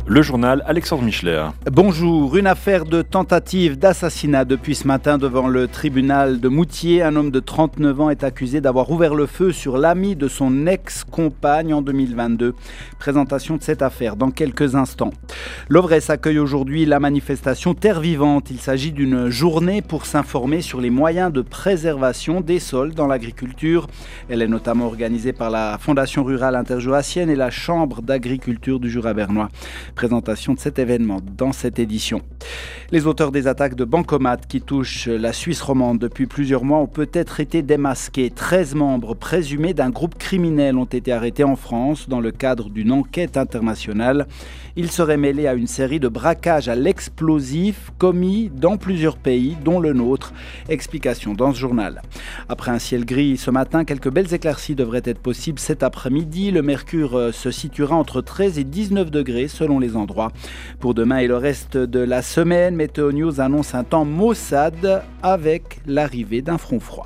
Le journal Alexandre Michler. Bonjour, une affaire de tentative d'assassinat depuis ce matin devant le tribunal de Moutier. Un homme de 39 ans est accusé d'avoir ouvert le feu sur l'ami de son ex-compagne en 2022. Présentation de cette affaire dans quelques instants. L'Ovresse accueille aujourd'hui la manifestation Terre Vivante. Il s'agit d'une journée pour s'informer sur les moyens de préservation des sols dans l'agriculture. Elle est notamment organisée par la Fondation rurale interjurassienne et la Chambre d'agriculture du Jura bernois. Présentation de cet événement dans cette édition. Les auteurs des attaques de Bancomat qui touchent la Suisse romande depuis plusieurs mois ont peut-être été démasqués. 13 membres présumés d'un groupe criminel ont été arrêtés en France dans le cadre d'une enquête internationale. Ils seraient mêlés à une série de braquages à l'explosif commis dans plusieurs pays, dont le nôtre. Explication dans ce journal. Après un ciel gris ce matin, quelques belles éclaircies devraient être possibles cet après-midi. Le mercure se situera entre 13 et 19 degrés selon les endroits. Pour demain et le reste de la semaine, Météo News annonce un temps maussade avec l'arrivée d'un front froid.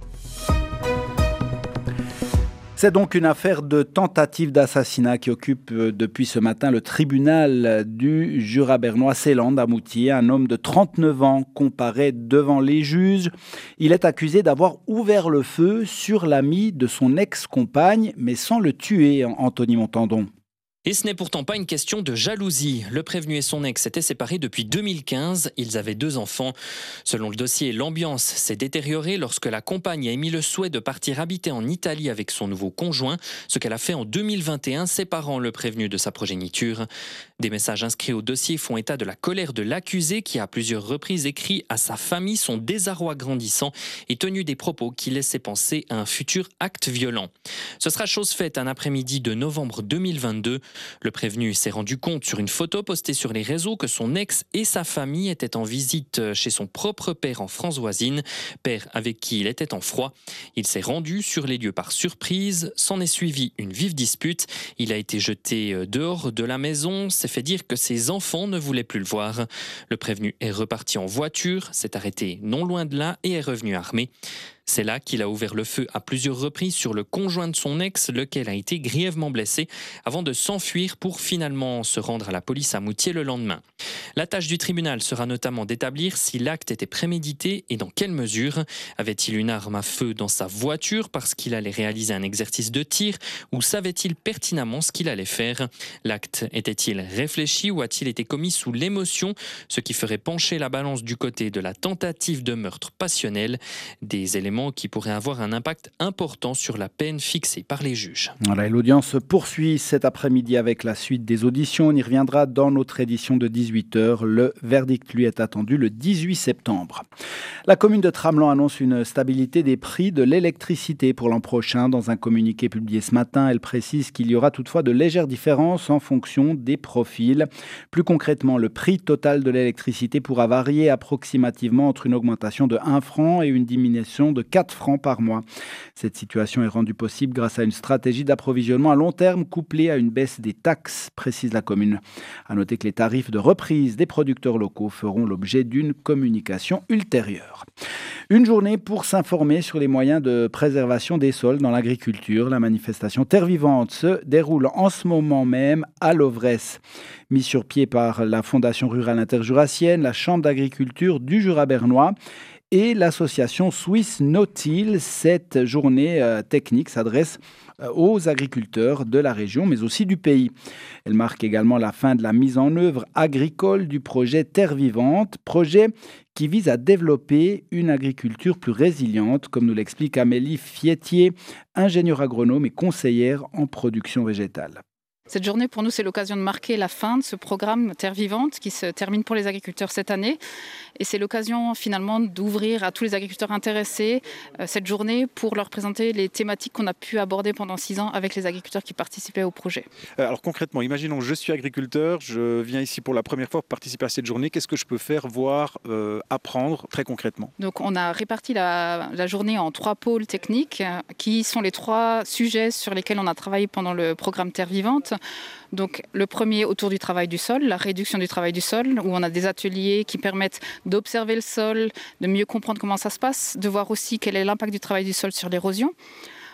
C'est donc une affaire de tentative d'assassinat qui occupe depuis ce matin le tribunal du Jura bernois Célande à Moutier. Un homme de 39 ans comparaît devant les juges. Il est accusé d'avoir ouvert le feu sur l'ami de son ex-compagne, mais sans le tuer, Anthony Montandon. Et ce n'est pourtant pas une question de jalousie. Le prévenu et son ex s'étaient séparés depuis 2015. Ils avaient 2 enfants. Selon le dossier, l'ambiance s'est détériorée lorsque la compagne a émis le souhait de partir habiter en Italie avec son nouveau conjoint, ce qu'elle a fait en 2021, séparant le prévenu de sa progéniture. Des messages inscrits au dossier font état de la colère de l'accusé qui, à plusieurs reprises, écrit à sa famille son désarroi grandissant et tenu des propos qui laissaient penser à un futur acte violent. Ce sera chose faite un après-midi de novembre 2022. Le prévenu s'est rendu compte sur une photo postée sur les réseaux que son ex et sa famille étaient en visite chez son propre père en France voisine, père avec qui il était en froid. Il s'est rendu sur les lieux par surprise, s'en est suivi une vive dispute. Il a été jeté dehors de la maison, s'est fait dire que ses enfants ne voulaient plus le voir. Le prévenu est reparti en voiture, s'est arrêté non loin de là et est revenu armé. C'est là qu'il a ouvert le feu à plusieurs reprises sur le conjoint de son ex, lequel a été grièvement blessé, avant de s'enfuir pour finalement se rendre à la police à Moutier le lendemain. La tâche du tribunal sera notamment d'établir si l'acte était prémédité et dans quelle mesure. Avait-il une arme à feu dans sa voiture parce qu'il allait réaliser un exercice de tir ou savait-il pertinemment ce qu'il allait faire? L'acte était-il réfléchi ou a-t-il été commis sous l'émotion, ce qui ferait pencher la balance du côté de la tentative de meurtre passionnel? Des éléments qui pourraient avoir un impact important sur la peine fixée par les juges. Voilà, et l'audience se poursuit cet après-midi avec la suite des auditions. On y reviendra dans notre édition de 18h. Le verdict, lui, est attendu le 18 septembre. La commune de Tramelan annonce une stabilité des prix de l'électricité pour l'an prochain. Dans un communiqué publié ce matin, elle précise qu'il y aura toutefois de légères différences en fonction des profils. Plus concrètement, le prix total de l'électricité pourra varier approximativement entre une augmentation de 1 franc et une diminution de 4 francs par mois. Cette situation est rendue possible grâce à une stratégie d'approvisionnement à long terme couplée à une baisse des taxes, précise la commune. À noter que les tarifs de reprise des producteurs locaux feront l'objet d'une communication ultérieure. Une journée pour s'informer sur les moyens de préservation des sols dans l'agriculture. La manifestation Terre Vivante se déroule en ce moment même à l'Ovresse. Mise sur pied par la Fondation rurale interjurassienne, la Chambre d'agriculture du Jura bernois et l'association Swiss No-Till. Cette journée technique s'adresse aux agriculteurs de la région, mais aussi du pays. Elle marque également la fin de la mise en œuvre agricole du projet Terre Vivante, projet qui vise à développer une agriculture plus résiliente, comme nous l'explique Amélie Fietier, ingénieure agronome et conseillère en production végétale. Cette journée, pour nous, c'est l'occasion de marquer la fin de ce programme Terre Vivante qui se termine pour les agriculteurs cette année. Et c'est l'occasion finalement d'ouvrir à tous les agriculteurs intéressés cette journée pour leur présenter les thématiques qu'on a pu aborder pendant 6 ans avec les agriculteurs qui participaient au projet. Alors concrètement, imaginons je suis agriculteur, je viens ici pour la première fois pour participer à cette journée. Qu'est-ce que je peux faire, voir, apprendre très concrètement? Donc on a réparti la journée en 3 pôles techniques qui sont les 3 sujets sur lesquels on a travaillé pendant le programme Terre Vivante. Donc le premier autour du travail du sol, la réduction du travail du sol, où on a des ateliers qui permettent d'observer le sol, de mieux comprendre comment ça se passe, de voir aussi quel est l'impact du travail du sol sur l'érosion.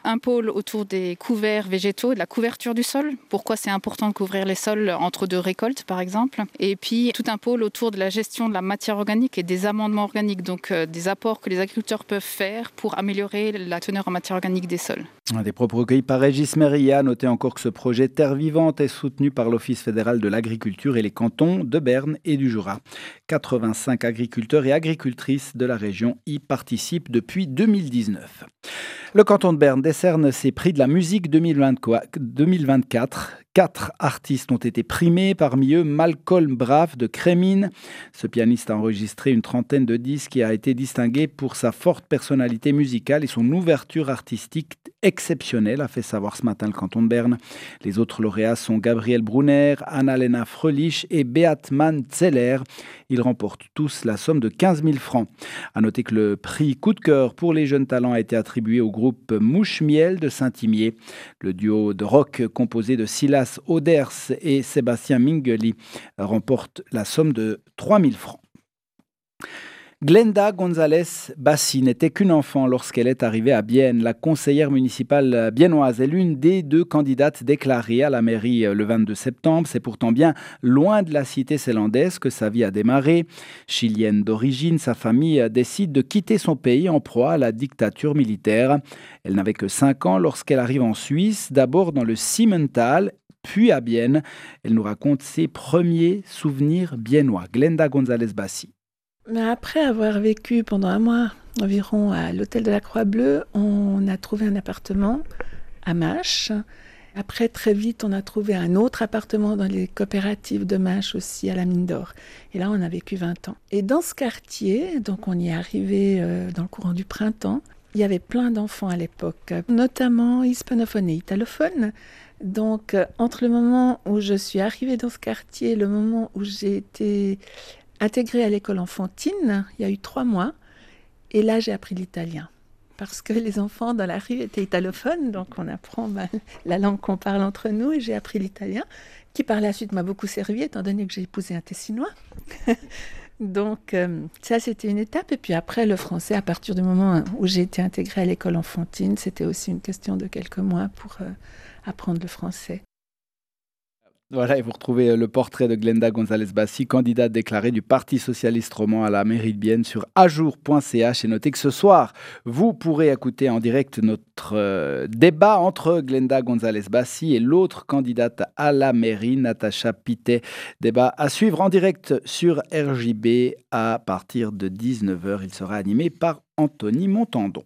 un pôle autour des couverts végétaux, de la couverture du sol. Pourquoi c'est important de couvrir les sols entre deux récoltes, par exemple. Et puis, tout un pôle autour de la gestion de la matière organique et des amendements organiques, donc des apports que les agriculteurs peuvent faire pour améliorer la teneur en matière organique des sols. Des propos recueillis par Régis Meria. Notez encore que ce projet Terre Vivante est soutenu par l'Office fédéral de l'agriculture et les cantons de Berne et du Jura. 85 agriculteurs et agricultrices de la région y participent depuis 2019. Le canton de Berne décerne ses prix de la musique 2024. 4 artistes ont été primés, parmi eux Malcolm Braff de Crémine. Ce pianiste a enregistré une trentaine de disques et a été distingué pour sa forte personnalité musicale et son ouverture artistique exceptionnelle, a fait savoir ce matin le canton de Berne. Les autres lauréats sont Gabriel Brunner, Annalena Fröhlich et Beatman Zeller. Ils remportent tous la somme de 15 000 francs. À noter que le prix Coup de cœur pour les jeunes talents a été attribué au groupe Mouche Miel de Saint-Imier. Le duo de rock composé de Silas Oders et Sébastien Mingeli remporte la somme de 3 000 francs. Glenda González Bassi n'était qu'une enfant lorsqu'elle est arrivée à Bienne. La conseillère municipale biennoise est l'une des 2 candidates déclarées à la mairie le 22 septembre. C'est pourtant bien loin de la cité zélandaise que sa vie a démarré. Chilienne d'origine, sa famille décide de quitter son pays en proie à la dictature militaire. Elle n'avait que 5 ans lorsqu'elle arrive en Suisse, d'abord dans le Simmental, puis à Bienne. Elle nous raconte ses premiers souvenirs biennois. Glenda González Bassi. Mais après avoir vécu pendant un mois environ à l'hôtel de la Croix-Bleue, on a trouvé un appartement à Mâche. Après, très vite, on a trouvé un autre appartement dans les coopératives de Mâche aussi, à la Mine d'Or. Et là, on a vécu 20 ans. Et dans ce quartier, donc on y est arrivé dans le courant du printemps, il y avait plein d'enfants à l'époque, notamment hispanophones et italophones. Donc, entre le moment où je suis arrivée dans ce quartier et le moment où j'ai été intégrée à l'école enfantine, il y a eu 3 mois, et là j'ai appris l'italien. Parce que les enfants dans la rue étaient italophones, donc on apprend la langue qu'on parle entre nous, et j'ai appris l'italien, qui par la suite m'a beaucoup servi, étant donné que j'ai épousé un Tessinois. Donc ça c'était une étape, et puis après le français, à partir du moment où j'ai été intégrée à l'école enfantine, c'était aussi une question de quelques mois pour apprendre le français. Voilà, et vous retrouvez le portrait de Glenda González Bassi, candidate déclarée du Parti socialiste roman à la mairie de Bienne sur ajour.ch. Et notez que ce soir, vous pourrez écouter en direct notre débat entre Glenda González Bassi et l'autre candidate à la mairie, Natacha Pittet. Débat à suivre en direct sur RJB à partir de 19h. Il sera animé par Anthony Montandon.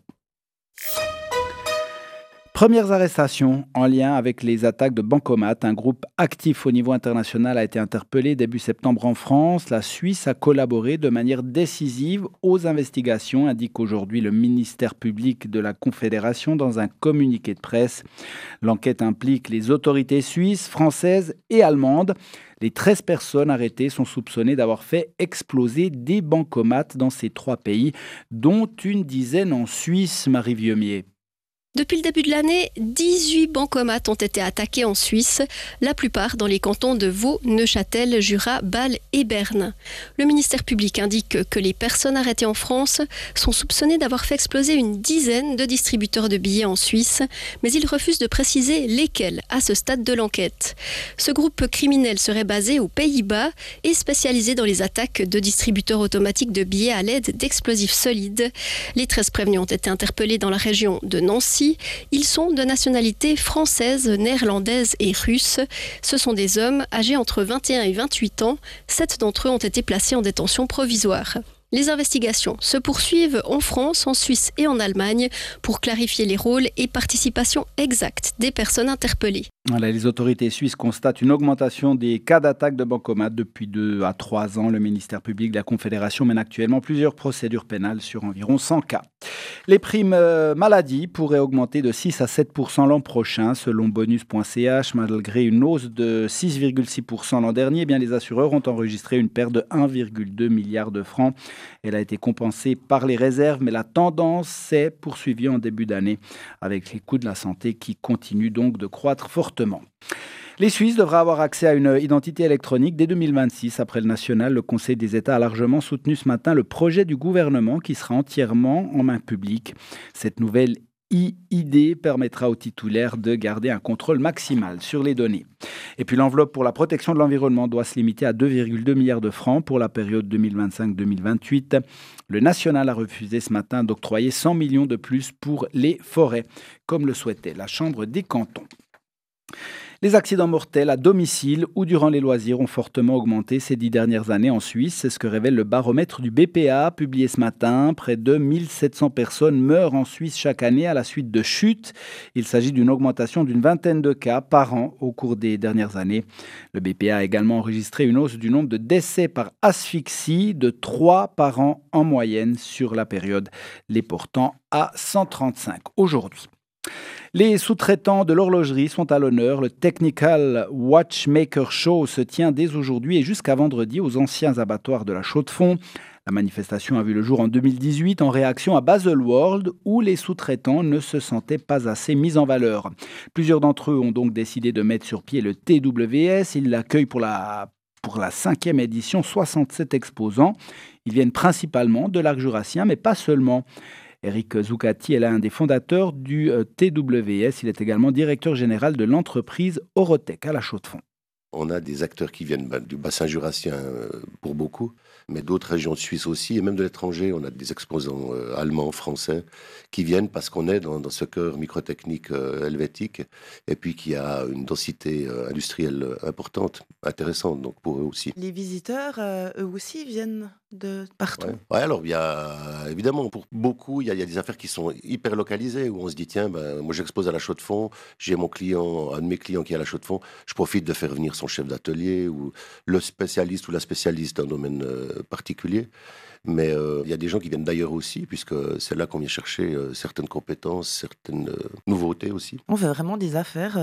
Premières arrestations en lien avec les attaques de Bancomat. Un groupe actif au niveau international a été interpellé début septembre en France. La Suisse a collaboré de manière décisive aux investigations, indique aujourd'hui le ministère public de la Confédération dans un communiqué de presse. L'enquête implique les autorités suisses, françaises et allemandes. Les 13 personnes arrêtées sont soupçonnées d'avoir fait exploser des bancomats dans ces 3 pays, dont une dizaine en Suisse, Marie Vieumier. Depuis le début de l'année, 18 bancomats ont été attaqués en Suisse, la plupart dans les cantons de Vaud, Neuchâtel, Jura, Bâle et Berne. Le ministère public indique que les personnes arrêtées en France sont soupçonnées d'avoir fait exploser une dizaine de distributeurs de billets en Suisse, mais il refuse de préciser lesquels à ce stade de l'enquête. Ce groupe criminel serait basé aux Pays-Bas et spécialisé dans les attaques de distributeurs automatiques de billets à l'aide d'explosifs solides. Les 13 prévenus ont été interpellés dans la région de Nancy. Ils sont de nationalité française, néerlandaise et russe. Ce sont des hommes âgés entre 21 et 28 ans. 7 d'entre eux ont été placés en détention provisoire. Les investigations se poursuivent en France, en Suisse et en Allemagne pour clarifier les rôles et participations exactes des personnes interpellées. Voilà, les autorités suisses constatent une augmentation des cas d'attaque de bancomat depuis 2 à 3 ans. Le ministère public de la Confédération mène actuellement plusieurs procédures pénales sur environ 100 cas. Les primes maladie pourraient augmenter de 6 à 7% l'an prochain, selon bonus.ch. Malgré une hausse de 6,6% l'an dernier, les assureurs ont enregistré une perte de 1,2 milliard de francs. Elle a été compensée par les réserves, mais la tendance s'est poursuivie en début d'année, avec les coûts de la santé qui continuent donc de croître fortement. Les Suisses devraient avoir accès à une identité électronique dès 2026. Après le national, le Conseil des États a largement soutenu ce matin le projet du gouvernement qui sera entièrement en main publique. Cette nouvelle EID permettra aux titulaires de garder un contrôle maximal sur les données. Et puis l'enveloppe pour la protection de l'environnement doit se limiter à 2,2 milliards de francs pour la période 2025-2028. Le national a refusé ce matin d'octroyer 100 millions de plus pour les forêts, comme le souhaitait la Chambre des cantons. Les accidents mortels à domicile ou durant les loisirs ont fortement augmenté ces 10 dernières années en Suisse. C'est ce que révèle le baromètre du BPA publié ce matin. Près de 1700 personnes meurent en Suisse chaque année à la suite de chutes. Il s'agit d'une augmentation d'une vingtaine de cas par an au cours des dernières années. Le BPA a également enregistré une hausse du nombre de décès par asphyxie de 3 par an en moyenne sur la période, les portant à 135 aujourd'hui. Les sous-traitants de l'horlogerie sont à l'honneur. Le Technical Watchmaker Show se tient dès aujourd'hui et jusqu'à vendredi aux anciens abattoirs de la Chaux-de-Fonds. La manifestation a vu le jour en 2018 en réaction à Baselworld où les sous-traitants ne se sentaient pas assez mis en valeur. Plusieurs d'entre eux ont donc décidé de mettre sur pied le TWS. Ils l'accueillent pour la 5e édition, 67 exposants. Ils viennent principalement de l'arc jurassien, mais pas seulement. Eric Zuccati est l'un des fondateurs du TWS. Il est également directeur général de l'entreprise Orotech à la Chaux-de-Fonds. On a des acteurs qui viennent du bassin jurassien pour beaucoup, mais d'autres régions de Suisse aussi, et même de l'étranger. On a des exposants allemands, français, qui viennent parce qu'on est dans ce cœur microtechnique helvétique, et puis qui a une densité industrielle importante, intéressante, donc pour eux aussi. Les visiteurs, eux aussi, viennent de partout. Ouais, alors il y a, évidemment, pour beaucoup, il y a des affaires qui sont hyper localisées, où on se dit, tiens, moi j'expose à la Chaux-de-Fonds, j'ai un de mes clients qui est à la Chaux-de-Fonds, je profite de faire venir son chef d'atelier, ou le spécialiste ou la spécialiste d'un domaine particulier. Mais il y a des gens qui viennent d'ailleurs aussi, puisque c'est là qu'on vient chercher certaines compétences, certaines nouveautés aussi. On fait vraiment des affaires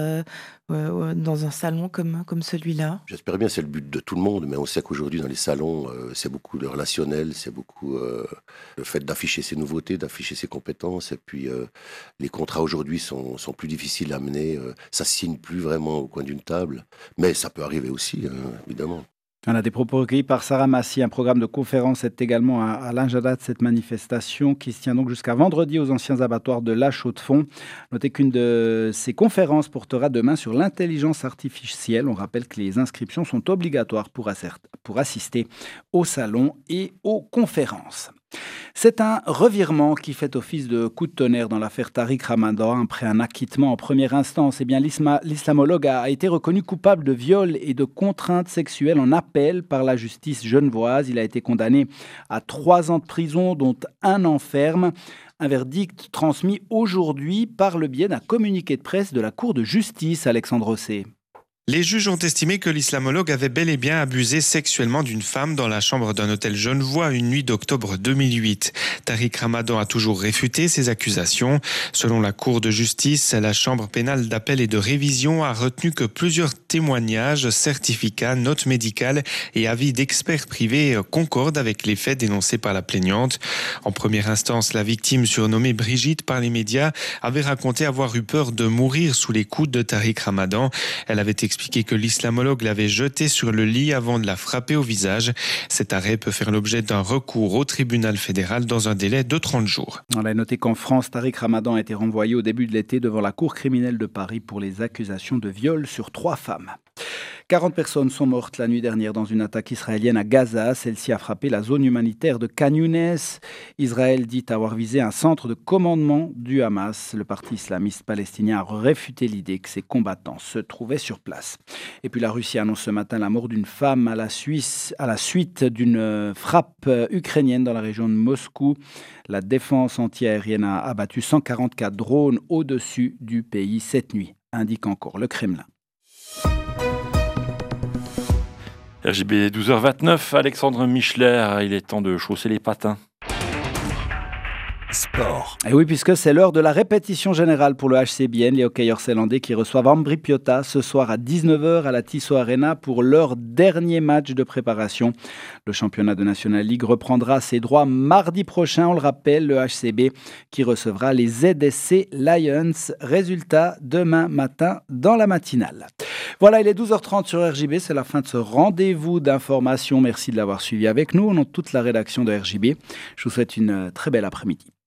dans un salon comme celui-là. J'espère bien, c'est le but de tout le monde, mais on sait qu'aujourd'hui dans les salons, c'est beaucoup le relationnel, c'est beaucoup le fait d'afficher ses nouveautés, d'afficher ses compétences, et puis les contrats aujourd'hui sont plus difficiles à mener, ça se signe plus vraiment au coin d'une table, mais ça peut arriver aussi, évidemment. On a des propos recueillis par Sarah Massy. Un programme de conférence est également à l'agenda de cette manifestation qui se tient donc jusqu'à vendredi aux anciens abattoirs de la Chaux-de-Fonds. Notez qu'une de ces conférences portera demain sur l'intelligence artificielle. On rappelle que les inscriptions sont obligatoires pour assister au salon et aux conférences. C'est un revirement qui fait office de coup de tonnerre dans l'affaire Tariq Ramadan. Après un acquittement en première instance, l'islamologue a été reconnu coupable de viol et de contrainte sexuelle en appel par la justice genevoise. Il a été condamné à 3 ans de prison, dont 1 an ferme. Un verdict transmis aujourd'hui par le biais d'un communiqué de presse de la Cour de justice, Alexandre Rosset. Les juges ont estimé que l'islamologue avait bel et bien abusé sexuellement d'une femme dans la chambre d'un hôtel genevois une nuit d'octobre 2008. Tariq Ramadan a toujours réfuté ces accusations. Selon la Cour de justice, la chambre pénale d'appel et de révision a retenu que plusieurs témoignages, certificats, notes médicales et avis d'experts privés concordent avec les faits dénoncés par la plaignante. En première instance, la victime, surnommée Brigitte par les médias, avait raconté avoir eu peur de mourir sous les coups de Tariq Ramadan. Elle avait expliqué que l'islamologue l'avait jetée sur le lit avant de la frapper au visage. Cet arrêt peut faire l'objet d'un recours au tribunal fédéral dans un délai de 30 jours. On a noté qu'en France, Tariq Ramadan a été renvoyé au début de l'été devant la Cour criminelle de Paris pour les accusations de viol sur 3 femmes. 40 personnes sont mortes la nuit dernière dans une attaque israélienne à Gaza. Celle-ci a frappé la zone humanitaire de Khan Younes. Israël dit avoir visé un centre de commandement du Hamas. Le parti islamiste palestinien a réfuté l'idée que ses combattants se trouvaient sur place. Et puis la Russie annonce ce matin la mort d'une femme à la suite d'une frappe ukrainienne dans la région de Moscou. La défense antiaérienne a abattu 144 drones au-dessus du pays cette nuit, indique encore le Kremlin. RJB 12h29, Alexandre Michler, il est temps de chausser les patins. Sport. Et oui, puisque c'est l'heure de la répétition générale pour le HCBN, les hockeyeurs zélandais qui reçoivent Ambri Piotta ce soir à 19h à la Tissot Arena pour leur dernier match de préparation. Le championnat de National League reprendra ses droits mardi prochain, on le rappelle, le HCB qui recevra les ZSC Lions. Résultat demain matin dans la matinale. Voilà, il est 12h30 sur RJB, c'est la fin de ce rendez-vous d'information. Merci de l'avoir suivi avec nous, au nom de toute la rédaction de RJB. Je vous souhaite une très belle après-midi.